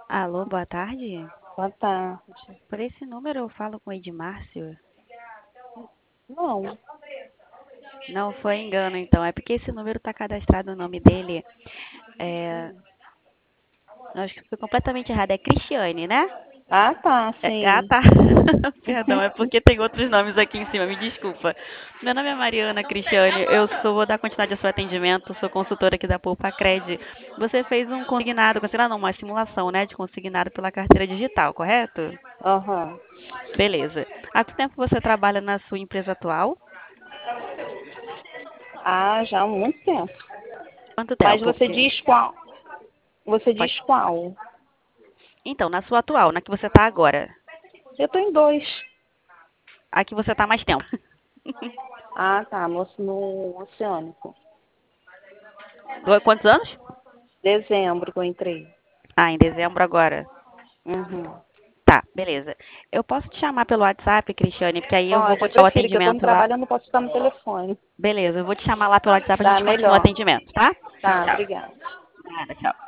Alô, boa tarde. Boa tarde. Por esse número eu falo com o Edmárcio? Não. Não foi engano, então. É porque esse número está cadastrado no nome dele. É, acho que foi completamente errado. É Cristiane, né? Ah, tá, Ah, sim. tá. Perdão, é porque tem outros nomes aqui em cima, me desculpa. Meu nome é Mariana Cristiane, vou dar continuidade ao seu atendimento, sou consultora aqui da Poupa Cred. Você fez um consignado não, uma simulação, né, de consignado pela carteira digital, correto? Aham. Beleza. Há quanto tempo você trabalha na sua empresa atual? Ah, já há muito tempo. Quanto Mas tempo? você diz qual? Você Pode- diz qual? Então, na sua atual, na que você está agora. Eu tô em dois. A que você está mais tempo. Ah, tá, moço, no Oceânico. Quantos anos? Dezembro que eu entrei. Ah, em dezembro agora. Uhum. Tá, beleza. Eu posso te chamar pelo WhatsApp, Cristiane, porque aí eu vou Pode, eu continuar o prefiro, que eu tô no atendimento lá. trabalho, eu não posso ficar no telefone. Beleza, eu vou te chamar lá pelo WhatsApp, a Tá, gente continua o melhor. atendimento, tá? Tchau, Tá, tchau. obrigada. Nada, tchau.